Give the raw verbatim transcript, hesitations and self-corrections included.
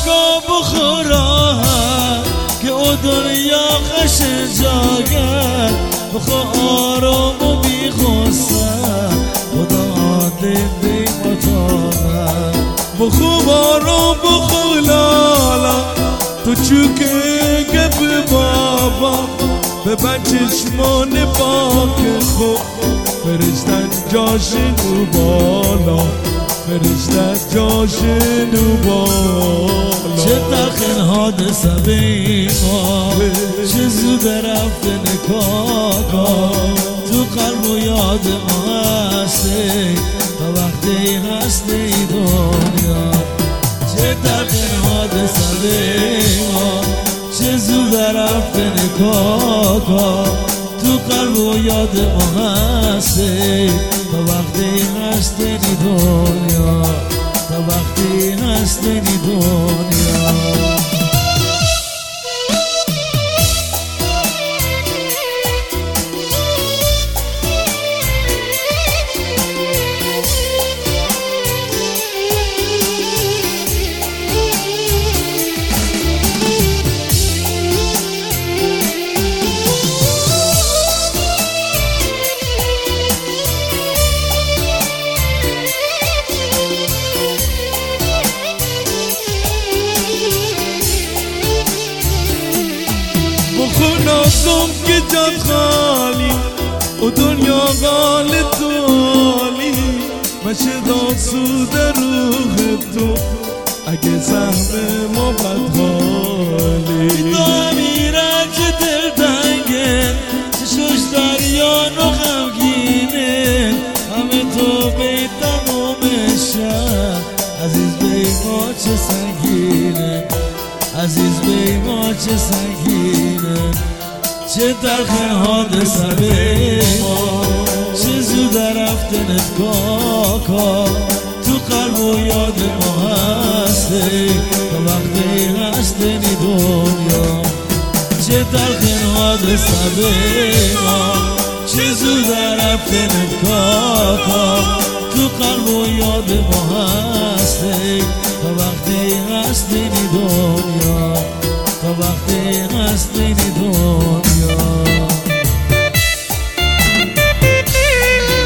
آقا بخورا که او دنیا خش جاگر بخو آرام و بیخوستم خدا دیدی مطابق بخو آرام بخو لالا تو چوکه گب بابا ببن چشمان پاک خود فرشتن جاشنو بالا فرشتن جاشنو بالا چه تخن حادثه بیما چه زود رفتن کاکا تو قلب و یاد ما هستی تا وقتی هستی دنیا چه تخن حادثه بیما چه زود رفتن کاکا تو قلب و یاد ما هستی تا وقتی هستی دنیا تا وقتی هستی دنیا خونازم که جات خالی و دنیا غالب دالی مشد آسود روح تو اگه سهم ما بدحالی تو امیره که دل تنگه چشوش دریا نو غمگینه همه تو بی تمام شب عزیز بی ما چه سنگینه عزیز بی ما چه سنگینه چه تلخ حادثه بی ما چه زود رفتنت کاکا تو قلب و یاد ما هستی تا وقتی هستی دنیا چه تلخ حادثه بی ما چه زود رفتنت کاکا تو قلب و یاد ما هستی تا وقتی هستی دنیا تا وقتی هستی دنیا